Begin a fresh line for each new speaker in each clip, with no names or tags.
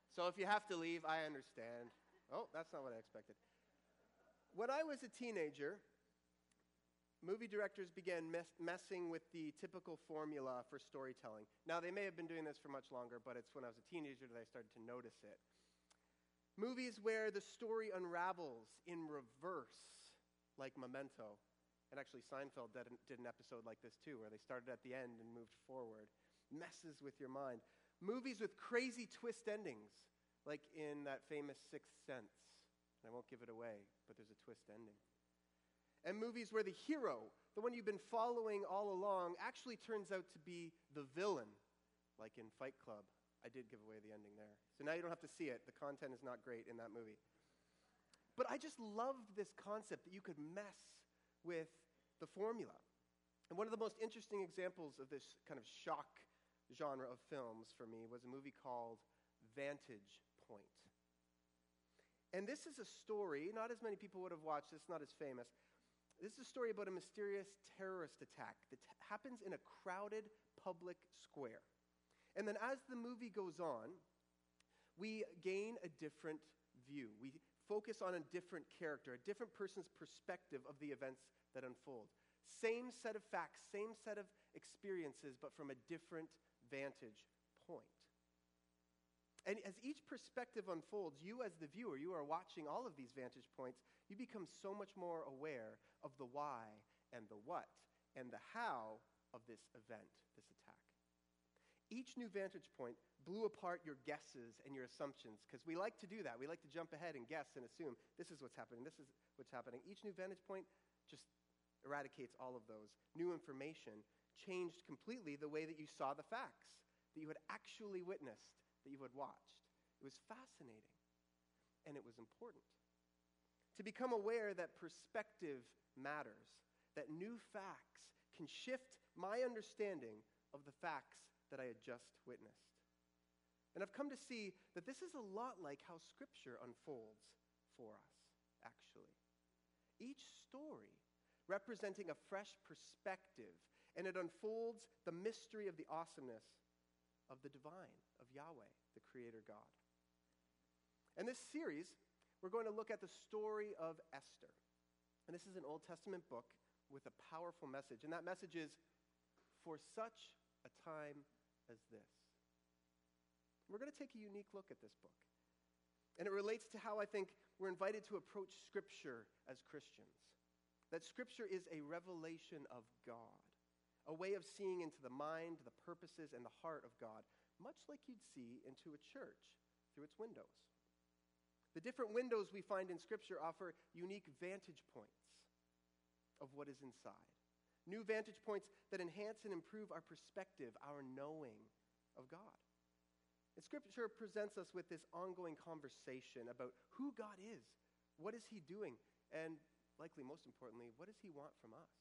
So if you have to leave, I understand. Oh, that's not what I expected. When I was a teenager, movie directors began messing with the typical formula for storytelling. Now, they may have been doing this for much longer, but it's when I was a teenager that I started to notice it. Movies where the story unravels in reverse, like Memento. And actually, Seinfeld did an episode like this too, where they started at the end and moved forward. Messes with your mind. Movies with crazy twist endings, like in that famous Sixth Sense. I won't give it away, but there's a twist ending. And movies where the hero, the one you've been following all along, actually turns out to be the villain, like in Fight Club. I did give away the ending there. So now you don't have to see it. The content is not great in that movie. But I just loved this concept that you could mess with the formula. And one of the most interesting examples of this kind of shock genre of films for me was a movie called Vantage Point. And this is a story, not as many people would have watched, it's not as famous. This is a story about a mysterious terrorist attack that happens in a crowded public square. And then as the movie goes on, we gain a different view. We focus on a different character, a different person's perspective of the events that unfold. Same set of facts, same set of experiences, but from a different vantage point. And as each perspective unfolds, you as the viewer, you are watching all of these vantage points, you become so much more aware of the why and the what and the how of this event, this attack. Each new vantage point blew apart your guesses and your assumptions, because we like to do that. We like to jump ahead and guess and assume this is what's happening, this is what's happening. Each new vantage point just eradicates all of those. New information changed completely the way that you saw the facts, that you had actually witnessed, that you had watched. It was fascinating, and it was important. To become aware that perspective matters, that new facts can shift my understanding of the facts that I had just witnessed. And I've come to see that this is a lot like how Scripture unfolds for us, actually. Each story representing a fresh perspective, and it unfolds the mystery of the awesomeness of the divine, of Yahweh, the Creator God. In this series, we're going to look at the story of Esther. And this is an Old Testament book with a powerful message. And that message is, for such a time as this. We're going to take a unique look at this book. And it relates to how I think we're invited to approach Scripture as Christians. That Scripture is a revelation of God, a way of seeing into the mind, the purposes, and the heart of God, much like you'd see into a church through its windows. The different windows we find in Scripture offer unique vantage points of what is inside. New vantage points that enhance and improve our perspective, our knowing of God. And Scripture presents us with this ongoing conversation about who God is, what is He doing, and likely most importantly, what does He want from us?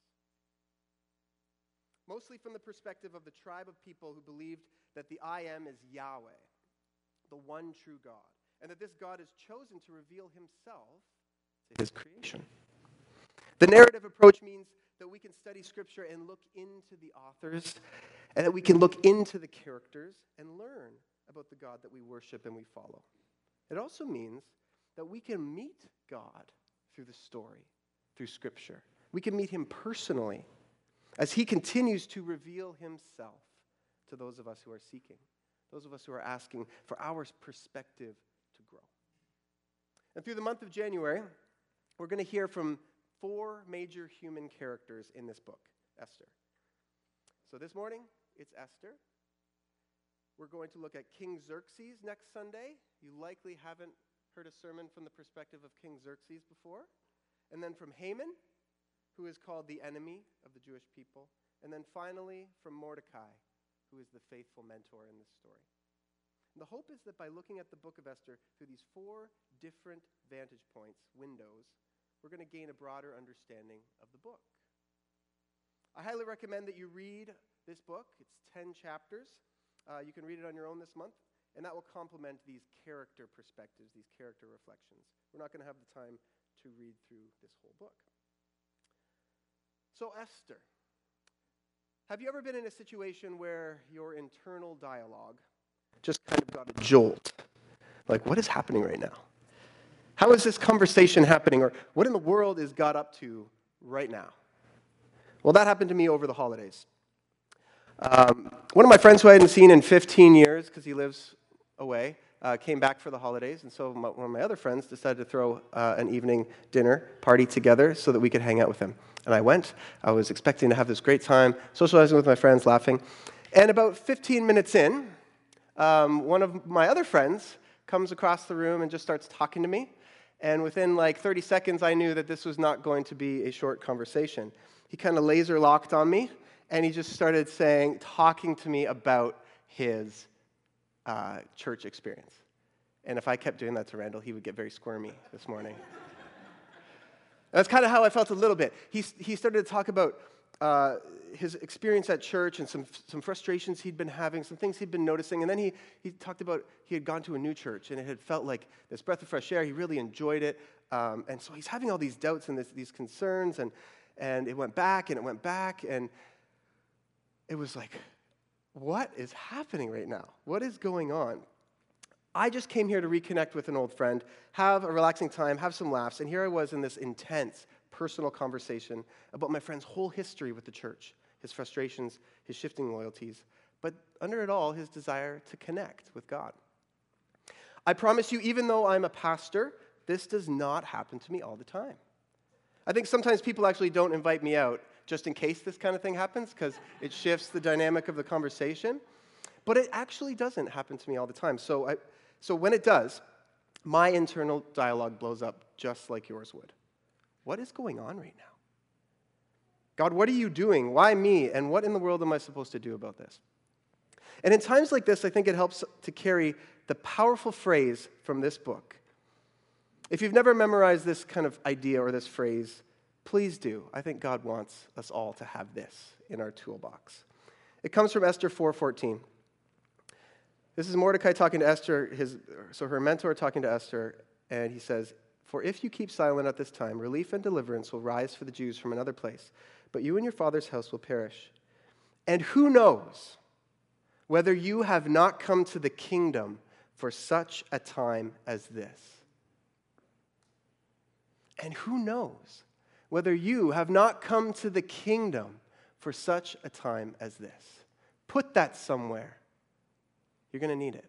Mostly from the perspective of the tribe of people who believed that the I Am is Yahweh, the one true God, and that this God has chosen to reveal Himself to His creation. The narrative approach means that we can study Scripture and look into the authors, and that we can look into the characters and learn about the God that we worship and we follow. It also means that we can meet God through the story, through Scripture. We can meet Him personally as He continues to reveal Himself to those of us who are seeking, those of us who are asking for our perspective to grow. And through the month of January, we're going to hear from 4 major human characters in this book, Esther. So this morning, it's Esther. We're going to look at King Xerxes next Sunday. You likely haven't heard a sermon from the perspective of King Xerxes before. And then from Haman, who is called the enemy of the Jewish people. And then finally from Mordecai, who is the faithful mentor in this story. And the hope is that by looking at the book of Esther through these 4 different vantage points, windows, we're going to gain a broader understanding of the book. I highly recommend that you read this book. It's 10 chapters. You can read it on your own this month, and that will complement these character perspectives, these character reflections. We're not going to have the time to read through this whole book. So Esther, have you ever been in a situation where your internal dialogue just kind of got a jolt? Like, what is happening right now? How is this conversation happening? Or what in the world is God up to right now? Well, that happened to me over the holidays. One of my friends who I hadn't seen in 15 years, because he lives away, came back for the holidays. And so one of my other friends decided to throw an evening dinner party together so that we could hang out with him. And I went. I was expecting to have this great time, socializing with my friends, laughing. And about 15 minutes in, one of my other friends comes across the room and just starts talking to me. And within like 30 seconds, I knew that this was not going to be a short conversation. He kind of laser locked on me, and he just started talking to me about his church experience. And if I kept doing that to Randall, he would get very squirmy this morning. That's kind of how I felt a little bit. He started to talk about his experience at church and some frustrations he'd been having, some things he'd been noticing. And then he talked about he had gone to a new church, and it had felt like this breath of fresh air. He really enjoyed it. And so he's having all these doubts and these concerns, and it went back, and it went back, and it was like, what is happening right now? What is going on? I just came here to reconnect with an old friend, have a relaxing time, have some laughs, and here I was in this intense personal conversation about my friend's whole history with the church, his frustrations, his shifting loyalties, but under it all, his desire to connect with God. I promise you, even though I'm a pastor, this does not happen to me all the time. I think sometimes people actually don't invite me out just in case this kind of thing happens, because it shifts the dynamic of the conversation. But it actually doesn't happen to me all the time. So when it does, my internal dialogue blows up just like yours would. What is going on right now? God, what are you doing? Why me? And what in the world am I supposed to do about this? And in times like this, I think it helps to carry the powerful phrase from this book. If you've never memorized this kind of idea or this phrase, please do. I think God wants us all to have this in our toolbox. It comes from Esther 4:14. This is Mordecai talking to Esther, her mentor talking to Esther, and he says, "For if you keep silent at this time, relief and deliverance will rise for the Jews from another place, but you and your father's house will perish. And who knows whether you have not come to the kingdom for such a time as this?" And who knows whether you have not come to the kingdom for such a time as this? Put that somewhere. You're going to need it.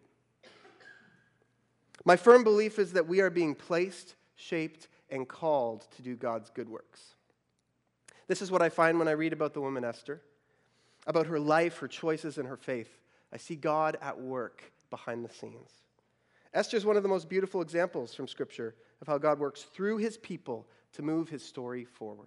My firm belief is that we are being placed, shaped, and called to do God's good works. This is what I find when I read about the woman Esther, about her life, her choices, and her faith. I see God at work behind the scenes. Esther is one of the most beautiful examples from Scripture of how God works through his people to move his story forward.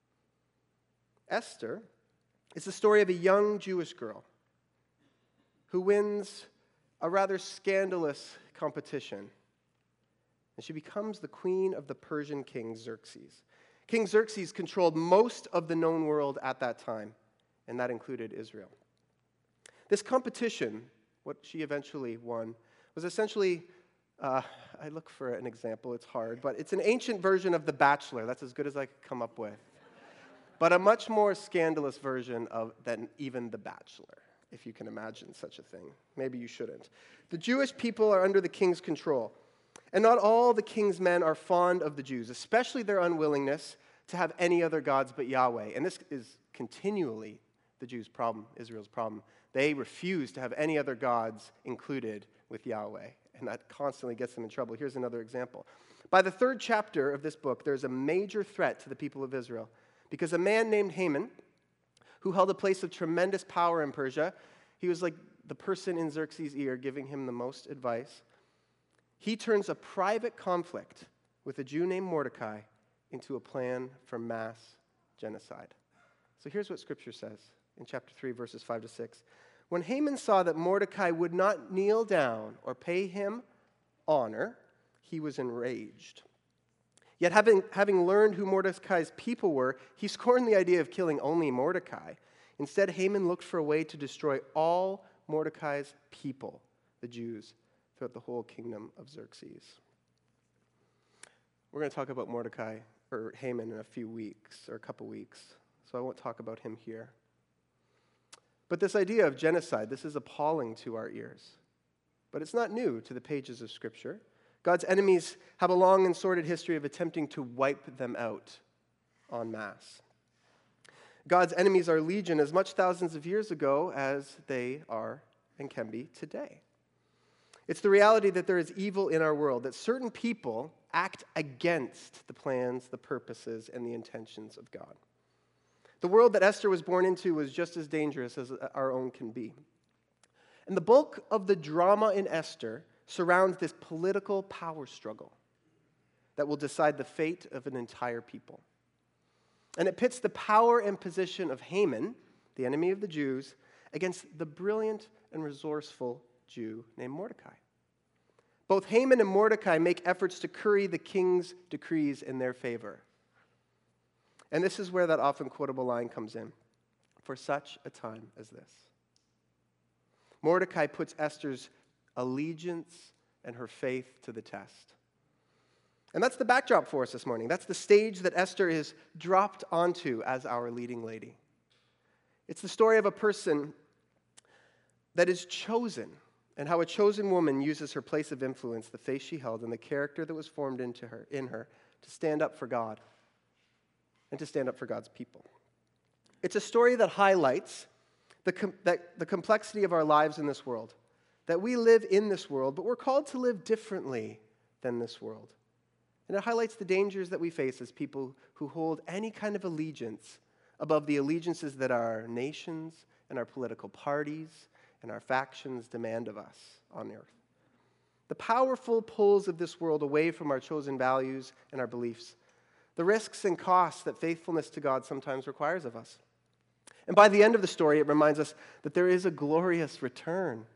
Esther is the story of a young Jewish girl who wins a rather scandalous competition, and she becomes the queen of the Persian king Xerxes. King Xerxes controlled most of the known world at that time, and that included Israel. This competition, what she eventually won, was essentially, I look for an example, it's hard, but it's an ancient version of The Bachelor. That's as good as I could come up with. But a much more scandalous version than even The Bachelor, if you can imagine such a thing. Maybe you shouldn't. The Jewish people are under the king's control. And not all the king's men are fond of the Jews, especially their unwillingness to have any other gods but Yahweh. And this is continually the Jews' problem, Israel's problem. They refuse to have any other gods included with Yahweh. And that constantly gets them in trouble. Here's another example. By the 3rd chapter of this book, there's a major threat to the people of Israel, because a man named Haman, who held a place of tremendous power in Persia, he was like the person in Xerxes' ear giving him the most advice. He turns a private conflict with a Jew named Mordecai into a plan for mass genocide. So here's what Scripture says in chapter 3, verses 5 to 6. When Haman saw that Mordecai would not kneel down or pay him honor, he was enraged. Yet having learned who Mordecai's people were, he scorned the idea of killing only Mordecai. Instead, Haman looked for a way to destroy all Mordecai's people, the Jews, throughout the whole kingdom of Xerxes. We're going to talk about Mordecai, or Haman, in a few weeks, or a couple weeks, so I won't talk about him here. But this idea of genocide, this is appalling to our ears. but it's not new to the pages of Scripture. God's enemies have a long and sordid history of attempting to wipe them out en masse. God's enemies are legion as much thousands of years ago as they are and can be today. It's the reality that there is evil in our world, that certain people act against the plans, the purposes, and the intentions of God. The world that Esther was born into was just as dangerous as our own can be. And the bulk of the drama in Esther surrounds this political power struggle that will decide the fate of an entire people. And it pits the power and position of Haman, the enemy of the Jews, against the brilliant and resourceful Jew named Mordecai. Both Haman and Mordecai make efforts to curry the king's decrees in their favor. And this is where that often quotable line comes in. For such a time as this. Mordecai puts Esther's allegiance and her faith to the test. And that's the backdrop for us this morning. That's the stage that Esther is dropped onto as our leading lady. It's the story of a person that is chosen, and how a chosen woman uses her place of influence, the faith she held, and the character that was formed in her to stand up for God and to stand up for God's people. It's a story that highlights the complexity of our lives in this world, that we live in this world, but we're called to live differently than this world. And it highlights the dangers that we face as people who hold any kind of allegiance above the allegiances that our nations and our political parties and our factions demand of us on earth. The powerful pulls of this world away from our chosen values and our beliefs. The risks and costs that faithfulness to God sometimes requires of us. And by the end of the story, it reminds us that there is a glorious return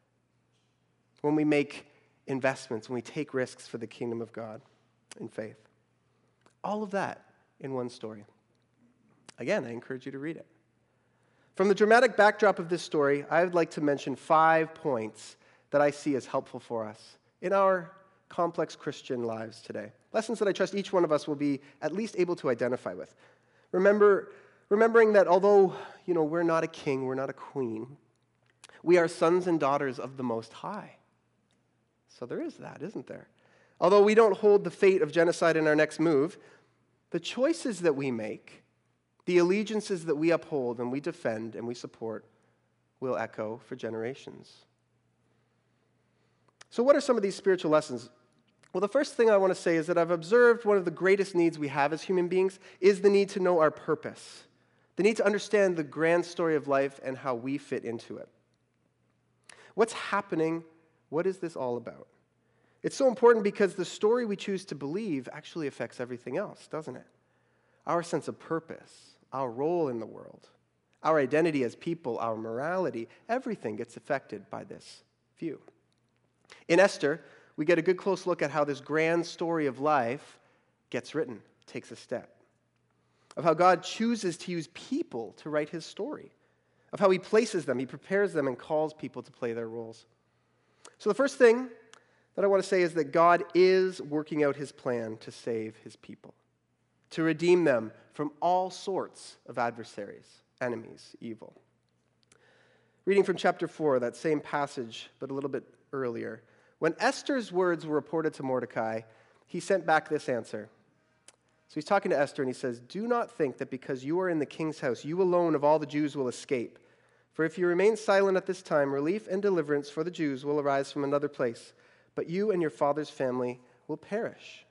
when we make investments, when we take risks for the kingdom of God in faith. All of that in one story. Again, I encourage you to read it. From the dramatic backdrop of this story, I would like to mention 5 points that I see as helpful for us in our complex Christian lives today. Lessons that I trust each one of us will be at least able to identify with. Remembering that although, we're not a king, we're not a queen, we are sons and daughters of the Most High. So there is that, isn't there? Although we don't hold the fate of genocide in our next move, the choices that we make, the allegiances that we uphold and we defend and we support will echo for generations. So what are some of these spiritual lessons? Well, the first thing I want to say is that I've observed one of the greatest needs we have as human beings is the need to know our purpose, the need to understand the grand story of life and how we fit into it. What's happening? What is this all about? It's so important because the story we choose to believe actually affects everything else, doesn't it? Our sense of purpose, our role in the world, our identity as people, our morality, everything gets affected by this view. In Esther, we get a good close look at how this grand story of life gets written, takes a step, of how God chooses to use people to write his story, of how he places them, he prepares them, and calls people to play their roles. So the first thing that I want to say is that God is working out his plan to save his people, to redeem them from all sorts of adversaries, enemies, evil. Reading from chapter 4, that same passage, but a little bit earlier. When Esther's words were reported to Mordecai, he sent back this answer. So he's talking to Esther and he says, "Do not think that because you are in the king's house, you alone of all the Jews will escape. For if you remain silent at this time, relief and deliverance for the Jews will arise from another place, but you and your father's family will perish."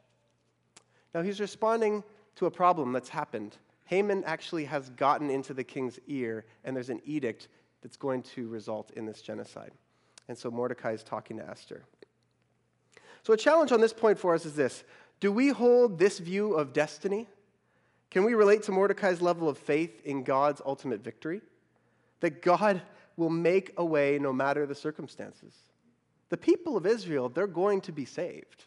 Now he's responding to a problem that's happened. Haman actually has gotten into the king's ear, and there's an edict that's going to result in this genocide. And so Mordecai is talking to Esther. So a challenge on this point for us is this. Do we hold this view of destiny? Can we relate to Mordecai's level of faith in God's ultimate victory? That God will make a way no matter the circumstances. The people of Israel, they're going to be saved.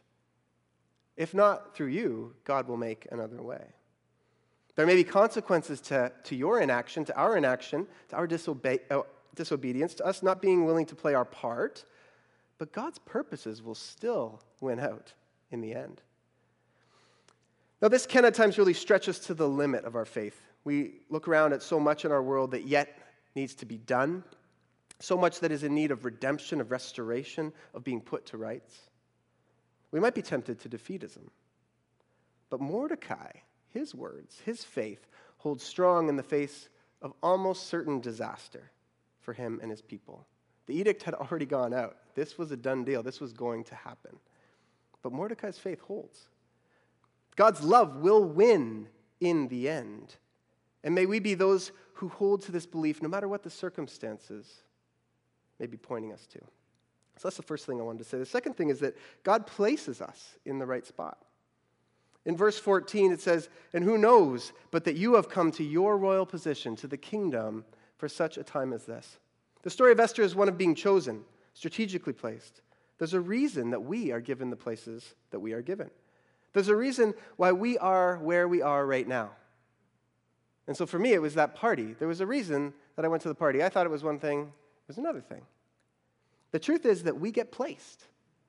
If not through you, God will make another way. There may be consequences to your inaction, to our inaction, to our disobedience, to us not being willing to play our part, but God's purposes will still win out in the end. Now, this can at times really stretch us to the limit of our faith. We look around at so much in our world that yet needs to be done, so much that is in need of redemption, of restoration, of being put to rights. We might be tempted to defeatism. But Mordecai, his words, his faith, holds strong in the face of almost certain disaster for him and his people. The edict had already gone out. This was a done deal. This was going to happen. But Mordecai's faith holds. God's love will win in the end. And may we be those who hold to this belief no matter what the circumstances may be pointing us to. So that's the first thing I wanted to say. The second thing is that God places us in the right spot. In verse 14 it says, "And who knows but that you have come to your royal position, to the kingdom, for such a time as this." The story of Esther is one of being chosen, strategically placed. There's a reason that we are given the places that we are given. There's a reason why we are where we are right now. And so for me, it was that party. There was a reason that I went to the party. I thought it was one thing, it was another thing. The truth is that we get placed.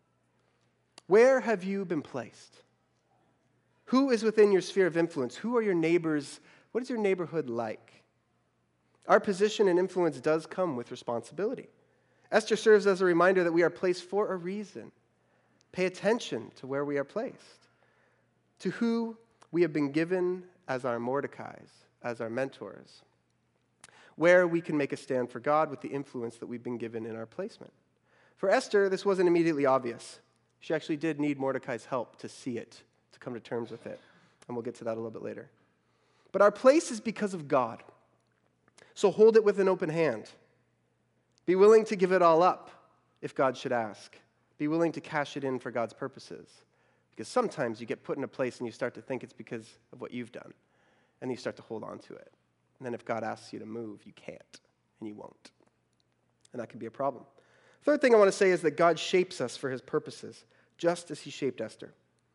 Where have you been placed? Who is within your sphere of influence? Who are your neighbors? What is your neighborhood like? Our position and influence does come with responsibility. Esther serves as a reminder that we are placed for a reason. Pay attention to where we are placed, to who we have been given as our Mordecais, as our mentors, where we can make a stand for God with the influence that we've been given in our placement. For Esther, this wasn't immediately obvious. She actually did need Mordecai's help to see it, to come to terms with it. And we'll get to that a little bit later. But our place is because of God. So hold it with an open hand. Be willing to give it all up if God should ask. Be willing to cash it in for God's purposes. Because sometimes you get put in a place and you start to think it's because of what you've done. And you start to hold on to it. And then if God asks you to move, you can't. And you won't. And that can be a problem. Third thing I want to say is that God shapes us for his purposes, just as he shaped Esther.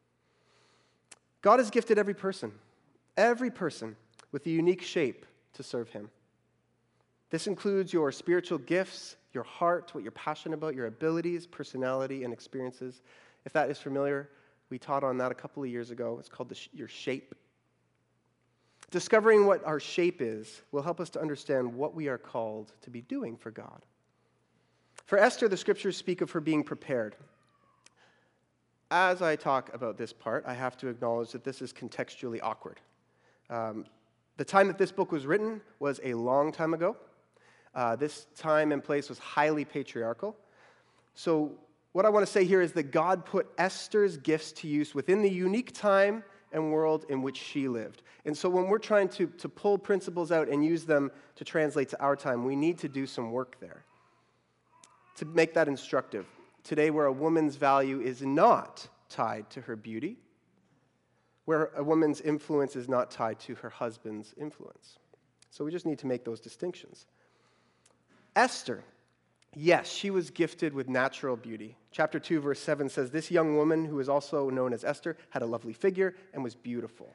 God has gifted every person with a unique shape to serve him. This includes your spiritual gifts, your heart, what you're passionate about, your abilities, personality, and experiences. If that is familiar, we taught on that a couple of years ago. It's called your shape. Discovering what our shape is will help us to understand what we are called to be doing for God. For Esther, the scriptures speak of her being prepared. As I talk about this part, I have to acknowledge that this is contextually awkward. The time that this book was written was a long time ago. This time and place was highly patriarchal. So what I want to say here is that God put Esther's gifts to use within the unique time and world in which she lived. And so when we're trying to pull principles out and use them to translate to our time, we need to do some work there to make that instructive. Today, where a woman's value is not tied to her beauty, where a woman's influence is not tied to her husband's influence. So we just need to make those distinctions. Esther, yes, she was gifted with natural beauty. Chapter 2, verse 7 says, "This young woman, who is also known as Esther, had a lovely figure and was beautiful."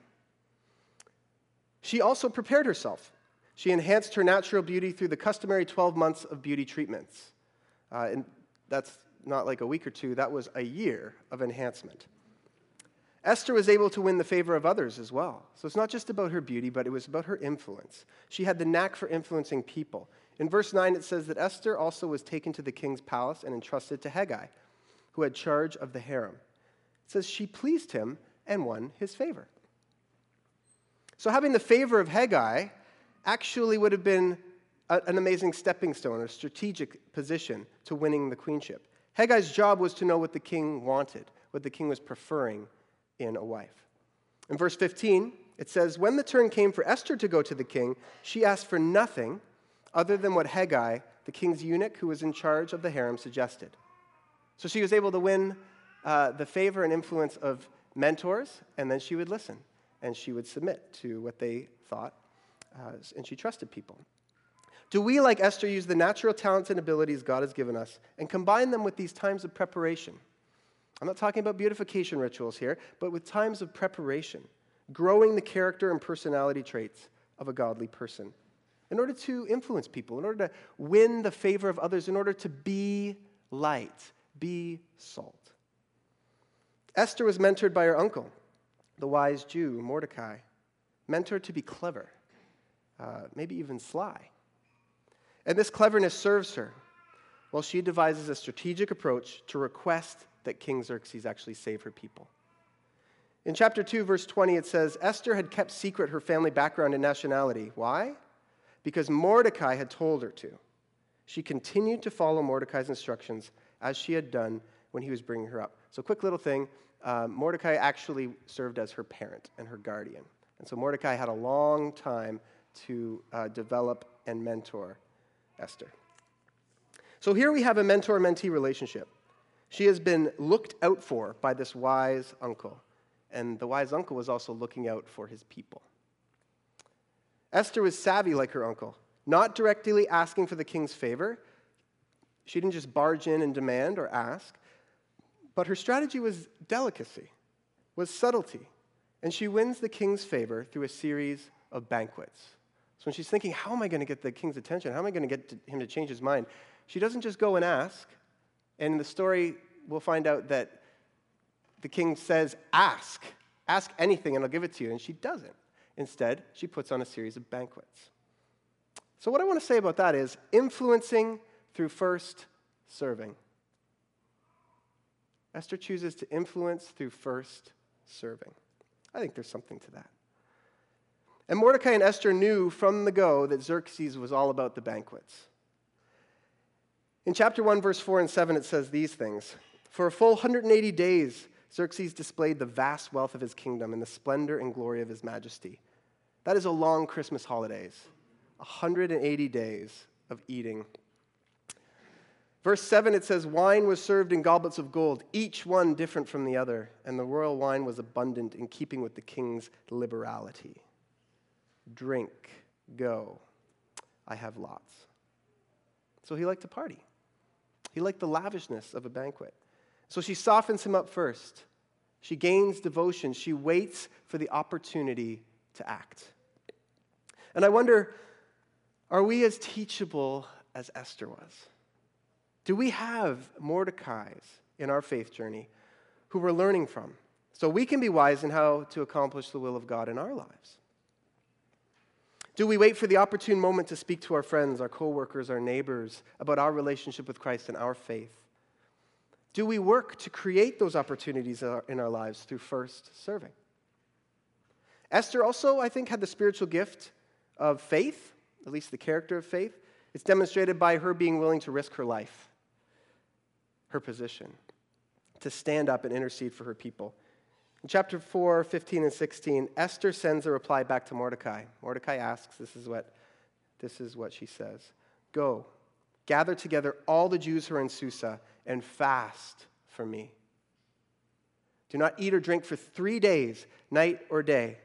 She also prepared herself. She enhanced her natural beauty through the customary 12 months of beauty treatments. And that's not like a week or two, that was a year of enhancement. Esther was able to win the favor of others as well. So it's not just about her beauty, but it was about her influence. She had the knack for influencing people. In verse 9, it says that Esther also was taken to the king's palace and entrusted to Hegai, who had charge of the harem. It says she pleased him and won his favor. So having the favor of Hegai actually would have been an amazing stepping stone, a strategic position to winning the queenship. Hegai's job was to know what the king wanted, what the king was preferring in a wife. In verse 15, it says, "When the turn came for Esther to go to the king, she asked for nothing other than what Hegai, the king's eunuch who was in charge of the harem, suggested." So she was able to win the favor and influence of mentors, and then she would listen, and she would submit to what they thought, and she trusted people. Do we, like Esther, use the natural talents and abilities God has given us and combine them with these times of preparation? I'm not talking about beautification rituals here, but with times of preparation, growing the character and personality traits of a godly person in order to influence people, in order to win the favor of others, in order to be light, be salt. Esther was mentored by her uncle, the wise Jew, Mordecai, mentored to be clever, maybe even sly. And this cleverness serves her. while she devises a strategic approach to request that King Xerxes actually save her people. In chapter 2, verse 20, it says, Esther had kept secret her family background and nationality. Why? Because Mordecai had told her to. She continued to follow Mordecai's instructions as she had done when he was bringing her up. So quick little thing, Mordecai actually served as her parent and her guardian. And so Mordecai had a long time to develop and mentor Esther. So here we have a mentor-mentee relationship. She has been looked out for by this wise uncle, and the wise uncle was also looking out for his people. Esther was savvy like her uncle, not directly asking for the king's favor. She didn't just barge in and demand or ask, but her strategy was delicacy, was subtlety, and she wins the king's favor through a series of banquets. So when she's thinking, how am I going to get the king's attention? How am I going to get him to change his mind? She doesn't just go and ask, and in the story, we'll find out that the king says, ask anything and I'll give it to you, and she doesn't. Instead, she puts on a series of banquets. So what I want to say about that is influencing through first serving. Esther chooses to influence through first serving. I think there's something to that. And Mordecai and Esther knew from the go that Xerxes was all about the banquets. In chapter 1, verse 4 and 7, it says these things. For a full 180 days, Xerxes displayed the vast wealth of his kingdom and the splendor and glory of his majesty. That is a long Christmas holidays. 180 days of eating. Verse 7, it says, wine was served in goblets of gold, each one different from the other, and the royal wine was abundant in keeping with the king's liberality. Drink, go, I have lots. So he liked to party. He liked the lavishness of a banquet. So she softens him up first. She gains devotion. She waits for the opportunity to act. And I wonder, are we as teachable as Esther was? Do we have Mordecais in our faith journey who we're learning from so we can be wise in how to accomplish the will of God in our lives? Do we wait for the opportune moment to speak to our friends, our coworkers, our neighbors about our relationship with Christ and our faith? Do we work to create those opportunities in our lives through first serving? Esther also, I think, had the spiritual gift of faith, at least the character of faith. It's demonstrated by her being willing to risk her life, her position, to stand up and intercede for her people. In chapter 4, 15 and 16, Esther sends a reply back to Mordecai. Mordecai asks, this is what she says. Go, gather together all the Jews who are in Susa and fast for me. Do not eat or drink for 3 days, night or day.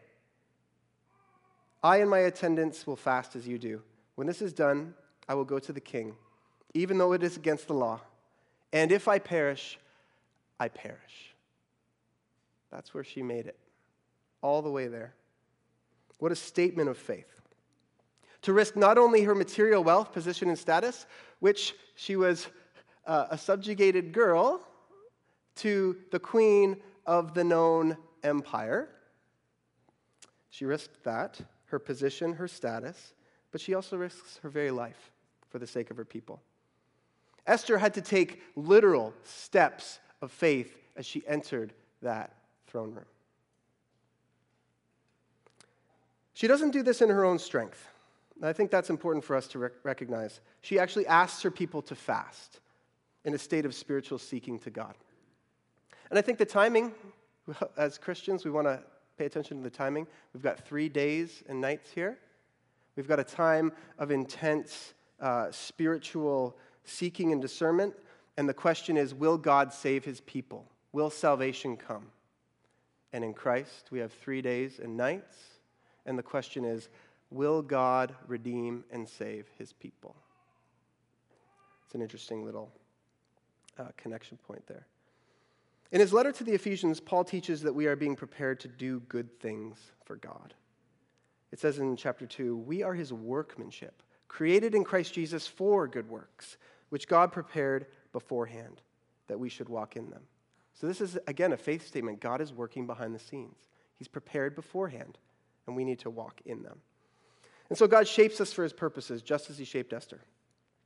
I and my attendants will fast as you do. When this is done, I will go to the king, even though it is against the law. And if I perish, I perish. That's where she made it, all the way there. What a statement of faith. To risk not only her material wealth, position, and status, which she was a subjugated girl to the queen of the known empire. She risked that, her position, her status, but she also risks her very life for the sake of her people. Esther had to take literal steps of faith as she entered that throne room. She doesn't do this in her own strength. And I think that's important for us to recognize. She actually asks her people to fast in a state of spiritual seeking to God. And I think the timing, as Christians, we want to pay attention to the timing. We've got 3 days and nights here. We've got a time of intense spiritual seeking and discernment. And the question is, will God save his people? Will salvation come? And in Christ, we have 3 days and nights. And the question is, will God redeem and save his people? It's an interesting little connection point there. In his letter to the Ephesians, Paul teaches that we are being prepared to do good things for God. It says in chapter 2, we are his workmanship, created in Christ Jesus for good works, which God prepared beforehand that we should walk in them. So this is, again, a faith statement. God is working behind the scenes. He's prepared beforehand, and we need to walk in them. And so God shapes us for his purposes, just as he shaped Esther.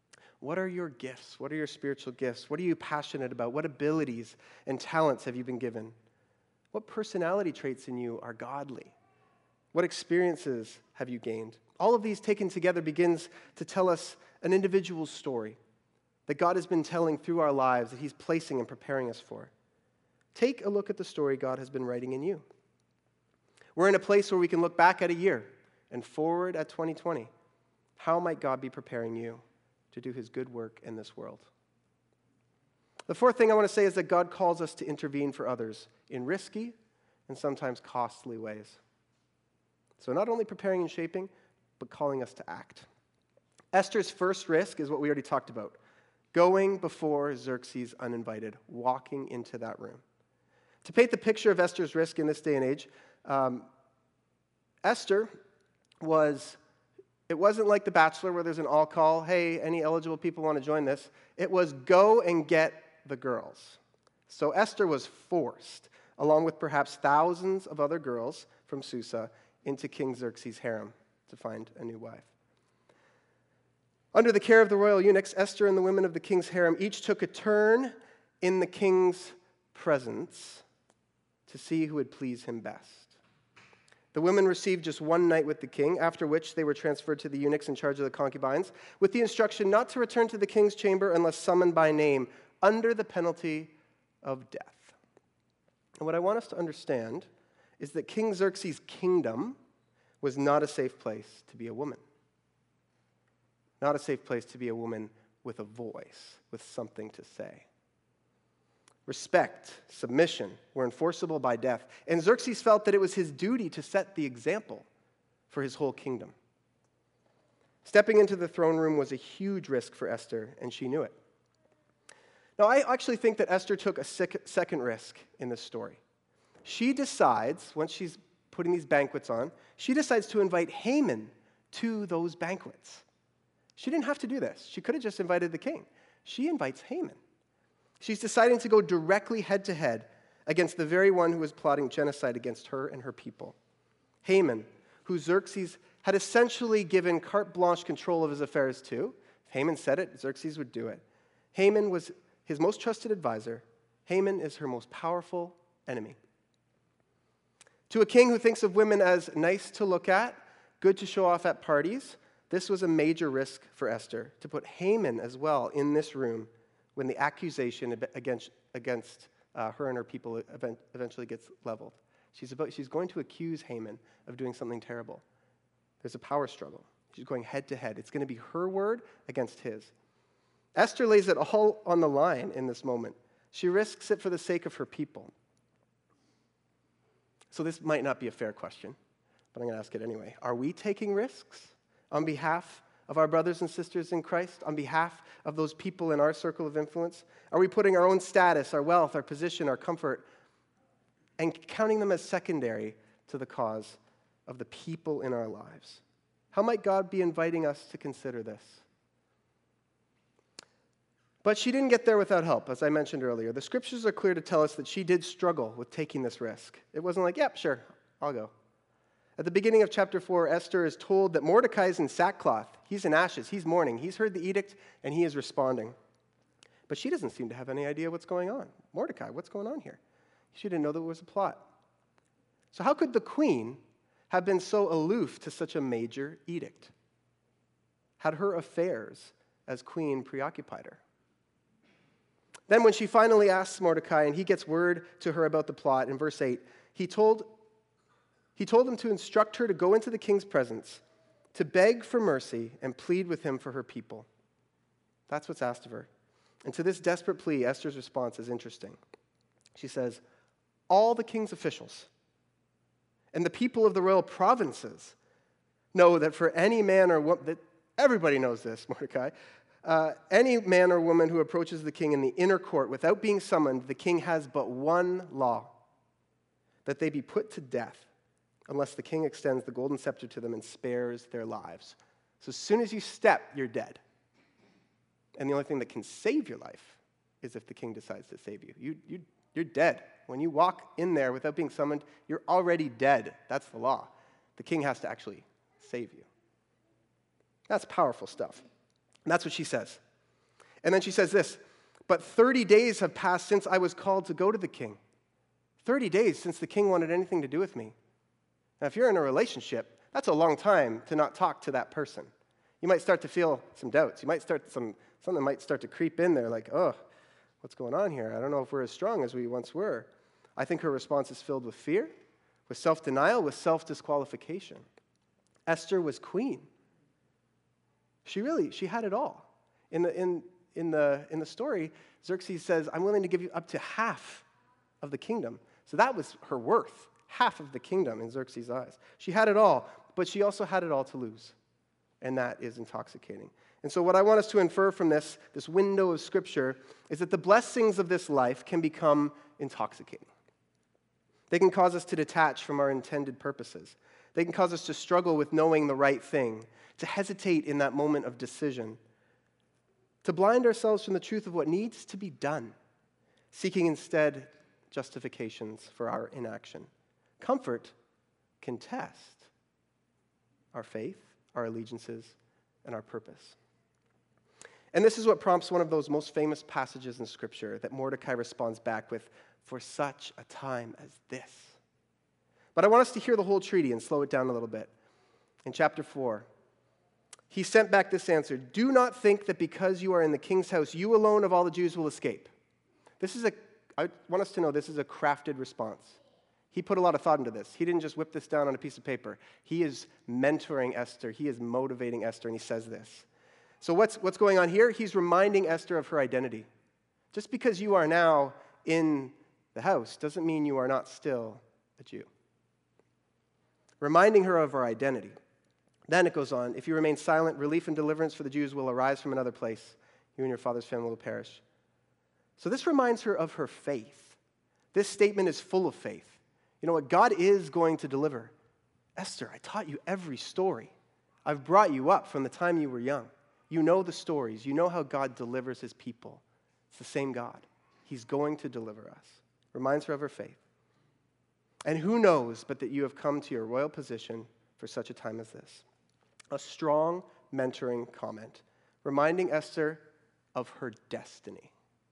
What are your gifts? What are your spiritual gifts? What are you passionate about? What abilities and talents have you been given? What personality traits in you are godly? What experiences have you gained? All of these taken together begins to tell us an individual story that God has been telling through our lives, that he's placing and preparing us for. Take a look at the story God has been writing in you. We're in a place where we can look back at a year and forward at 2020. How might God be preparing you to do his good work in this world? The fourth thing I want to say is that God calls us to intervene for others in risky and sometimes costly ways. So not only preparing and shaping, but calling us to act. Esther's first risk is what we already talked about. Going before Xerxes uninvited, walking into that room. To paint the picture of Esther's risk in this day and age, Esther it wasn't like The Bachelor where there's an all call, hey, any eligible people want to join this. It was go and get the girls. So Esther was forced, along with perhaps thousands of other girls from Susa, into King Xerxes' harem to find a new wife. Under the care of the royal eunuchs, Esther and the women of the king's harem each took a turn in the king's presence to see who would please him best. The women received just one night with the king, after which they were transferred to the eunuchs in charge of the concubines, with the instruction not to return to the king's chamber unless summoned by name, under the penalty of death. And what I want us to understand is that King Xerxes' kingdom was not a safe place to be a woman. Not a safe place to be a woman with a voice, with something to say. Respect, submission were enforceable by death. And Xerxes felt that it was his duty to set the example for his whole kingdom. Stepping into the throne room was a huge risk for Esther, and she knew it. Now, I actually think that Esther took a second risk in this story. She decides, once she's putting these banquets on, she decides to invite Haman to those banquets. She didn't have to do this. She could have just invited the king. She invites Haman. She's deciding to go directly head-to-head against the very one who was plotting genocide against her and her people. Haman, who Xerxes had essentially given carte blanche control of his affairs to. If Haman said it, Xerxes would do it. Haman was his most trusted advisor. Haman is her most powerful enemy. To a king who thinks of women as nice to look at, good to show off at parties, this was a major risk for Esther, to put Haman as well in this room when the accusation against her and her people eventually gets leveled. She's going to accuse Haman of doing something terrible. There's a power struggle. She's going head to head. It's going to be her word against his. Esther lays it all on the line in this moment. She risks it for the sake of her people. So this might not be a fair question, but I'm going to ask it anyway. Are we taking risks on behalf of our brothers and sisters in Christ, on behalf of those people in our circle of influence? Are we putting our own status, our wealth, our position, our comfort, and counting them as secondary to the cause of the people in our lives? How might God be inviting us to consider this? But she didn't get there without help, as I mentioned earlier. The scriptures are clear to tell us that she did struggle with taking this risk. It wasn't like, yep, sure, I'll go. At the beginning of chapter 4, Esther is told that Mordecai is in sackcloth. He's in ashes. He's mourning. He's heard the edict, and he is responding. But she doesn't seem to have any idea what's going on. Mordecai, what's going on here? She didn't know there was a plot. So how could the queen have been so aloof to such a major edict? Had her affairs as queen preoccupied her? Then when she finally asks Mordecai, and he gets word to her about the plot, in verse 8, he told him to instruct her to go into the king's presence, to beg for mercy and plead with him for her people. That's what's asked of her. And to this desperate plea, Esther's response is interesting. She says, all the king's officials and the people of the royal provinces know that for any man or woman, that everybody knows this, Mordecai, any man or woman who approaches the king in the inner court without being summoned, the king has but one law, that they be put to death unless the king extends the golden scepter to them and spares their lives. So as soon as you step, you're dead. And the only thing that can save your life is if the king decides to save you. You're dead. When you walk in there without being summoned, you're already dead. That's the law. The king has to actually save you. That's powerful stuff. And that's what she says. And then she says this, but 30 days have passed since I was called to go to the king. 30 days since the king wanted anything to do with me. Now, if you're in a relationship, that's a long time to not talk to that person. You might start to feel some doubts. You might start something might start to creep in there like, oh, what's going on here? I don't know if we're as strong as we once were. I think her response is filled with fear, with self-denial, with self-disqualification. Esther was queen. She had it all. In the story, Xerxes says, I'm willing to give you up to half of the kingdom. So that was her worth, half of the kingdom in Xerxes' eyes. She had it all, but she also had it all to lose. And that is intoxicating. And so what I want us to infer from this window of Scripture is that the blessings of this life can become intoxicating. They can cause us to detach from our intended purposes. They can cause us to struggle with knowing the right thing, to hesitate in that moment of decision, to blind ourselves from the truth of what needs to be done, seeking instead justifications for our inaction. Comfort can test our faith, our allegiances, and our purpose. And this is what prompts one of those most famous passages in Scripture that Mordecai responds back with, for such a time as this. But I want us to hear the whole treaty and slow it down a little bit. In chapter 4, he sent back this answer, do not think that because you are in the king's house, you alone of all the Jews will escape. I want us to know this is a crafted response. He put a lot of thought into this. He didn't just whip this down on a piece of paper. He is mentoring Esther. He is motivating Esther, and he says this. So what's going on here? He's reminding Esther of her identity. Just because you are now in the house doesn't mean you are not still a Jew. Reminding her of her identity. Then it goes on, if you remain silent, relief and deliverance for the Jews will arise from another place. You and your father's family will perish. So this reminds her of her faith. This statement is full of faith. You know what? God is going to deliver. Esther, I taught you every story. I've brought you up from the time you were young. You know the stories. You know how God delivers his people. It's the same God. He's going to deliver us. Reminds her of her faith. And who knows but that you have come to your royal position for such a time as this. A strong mentoring comment, reminding Esther of her destiny.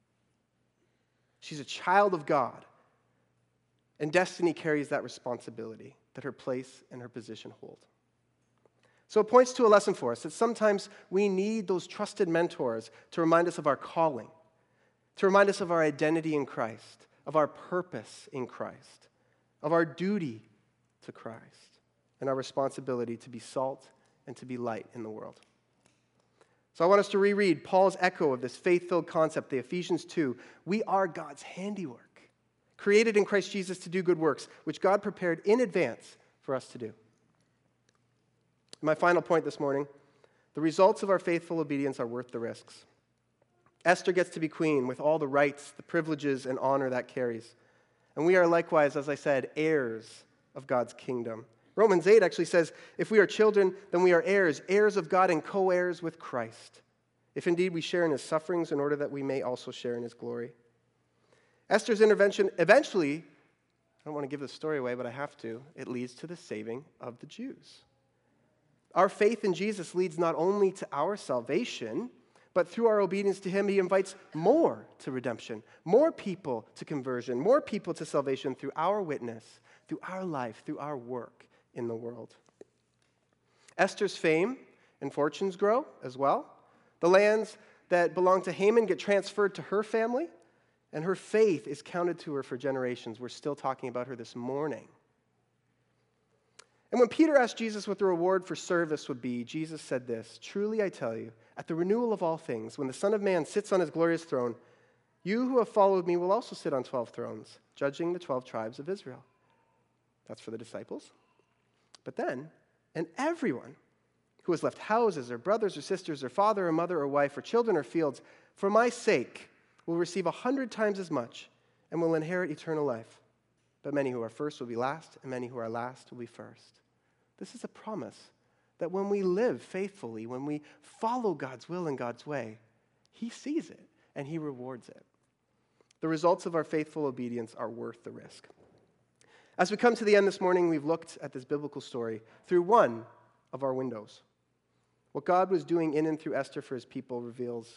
She's a child of God. And destiny carries that responsibility that her place and her position hold. So it points to a lesson for us that sometimes we need those trusted mentors to remind us of our calling, to remind us of our identity in Christ, of our purpose in Christ, of our duty to Christ, and our responsibility to be salt and to be light in the world. So I want us to reread Paul's echo of this faith-filled concept, the Ephesians 2. We are God's handiwork, created in Christ Jesus to do good works, which God prepared in advance for us to do. My final point this morning, the results of our faithful obedience are worth the risks. Esther gets to be queen with all the rights, the privileges, and honor that carries. And we are likewise, as I said, heirs of God's kingdom. Romans 8 actually says, if we are children, then we are heirs, heirs of God and co-heirs with Christ. If indeed we share in his sufferings in order that we may also share in his glory. Esther's intervention eventually, I don't want to give the story away, but I have to, it leads to the saving of the Jews. Our faith in Jesus leads not only to our salvation, but through our obedience to him, he invites more to redemption, more people to conversion, more people to salvation through our witness, through our life, through our work in the world. Esther's fame and fortunes grow as well. The lands that belong to Haman get transferred to her family, and her faith is counted to her for generations. We're still talking about her this morning. And when Peter asked Jesus what the reward for service would be, Jesus said this, truly I tell you, at the renewal of all things, when the Son of Man sits on his glorious throne, you who have followed me will also sit on 12 thrones, judging the 12 tribes of Israel. That's for the disciples. But then, and everyone who has left houses or brothers or sisters or father or mother or wife or children or fields, for my sake, will receive 100 times as much and will inherit eternal life. But many who are first will be last, and many who are last will be first. This is a promise that when we live faithfully, when we follow God's will and God's way, he sees it and he rewards it. The results of our faithful obedience are worth the risk. As we come to the end this morning, we've looked at this biblical story through one of our windows. What God was doing in and through Esther for his people reveals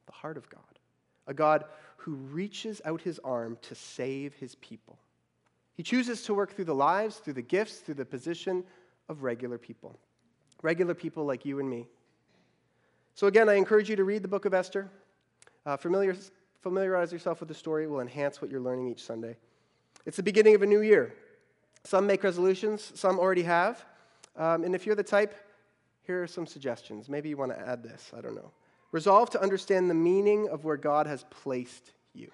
the heart of God, a God who reaches out his arm to save his people. He chooses to work through the lives, through the gifts, through the position of regular people like you and me. So again, I encourage you to read the book of Esther. Familiarize yourself with the story. It will enhance what you're learning each Sunday. It's the beginning of a new year. Some make resolutions, some already have. And if you're the type, here are some suggestions. Maybe you want to add this, I don't know. Resolve to understand the meaning of where God has placed you.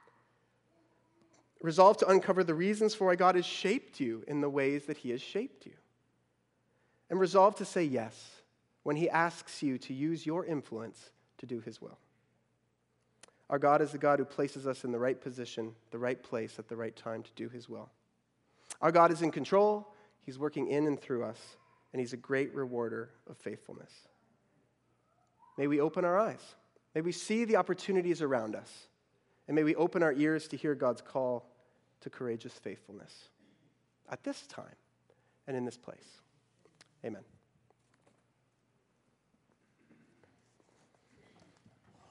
Resolve to uncover the reasons for why God has shaped you in the ways that he has shaped you. And resolve to say yes when he asks you to use your influence to do his will. Our God is the God who places us in the right position, the right place, at the right time to do his will. Our God is in control. He's working in and through us, and he's a great rewarder of faithfulness. May we open our eyes. May we see the opportunities around us, and may we open our ears to hear God's call to courageous faithfulness at this time and in this place. Amen.